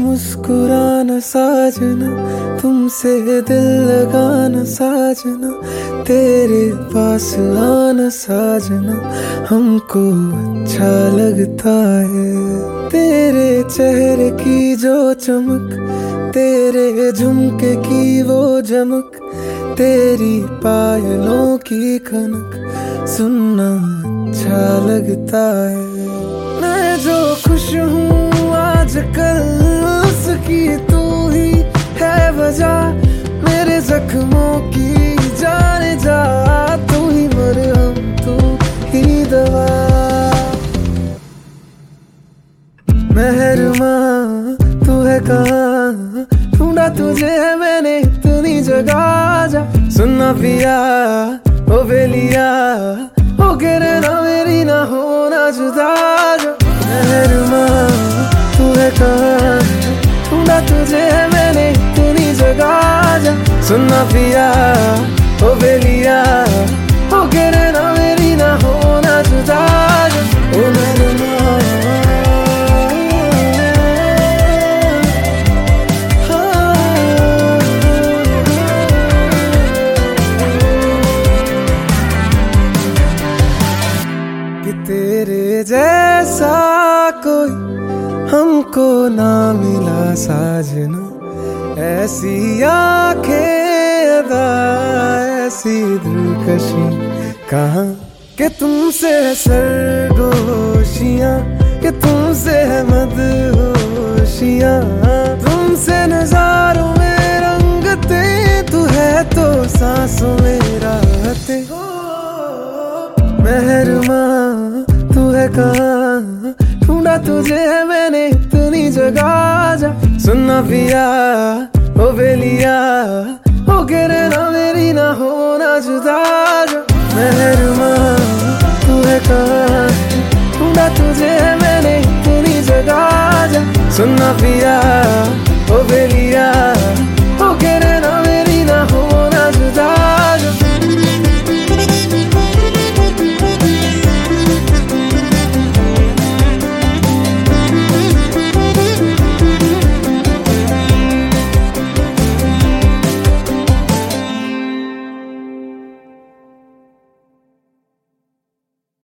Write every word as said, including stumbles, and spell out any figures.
मुस्कुराना साजना, तुमसे दिल लगाना साजना, तेरे पास आना साजना हमको अच्छा लगता है। तेरे चेहरे की जो चमक, तेरे झुमके की वो झमक, तेरी पायलों की खनक सुनना अच्छा लगता है। मैं जो खुश हूँ आजकल उसकी तू ही है वजह, मेरे जख्मों की जाने जा, तू ही मरहम तू ही दवा। मेहरमा तू है कहाँ, ढूंढा तुझे है मैंने इतनी जगह, जा सुनना पिया ओ बेलिया, ओ गिरे ना मेरी ना होना जुदा। जा मेहरमा तू है कहाँ, ढूंढा तुझे है मैंने इतनी जगह, जा सुनना पिया ओ बेलिया, ओ गिरे ना मेरी ना होना जुदा। जा ओ मेहरमा तेरे जैसा कोई हमको ना मिला साजना, ऐसी आंखें अदा ऐसी दिलकशी कहाँ, कि तुमसे है सरगोशियाँ, कि तुमसे है मदहोशियाँ, तुमसे नजारों में रंगते, तू है तो सांसों में राहतें। मेहरमा तू है कहाँ, ढूंढा तुझे है मैंने इतनी जगह, जा सुनना पिया ओ बेलिया, ओ गिरे ना मेरी ना होना जुदा। जा मेहरमा तू है कहाँ, ढूंढा तुझे है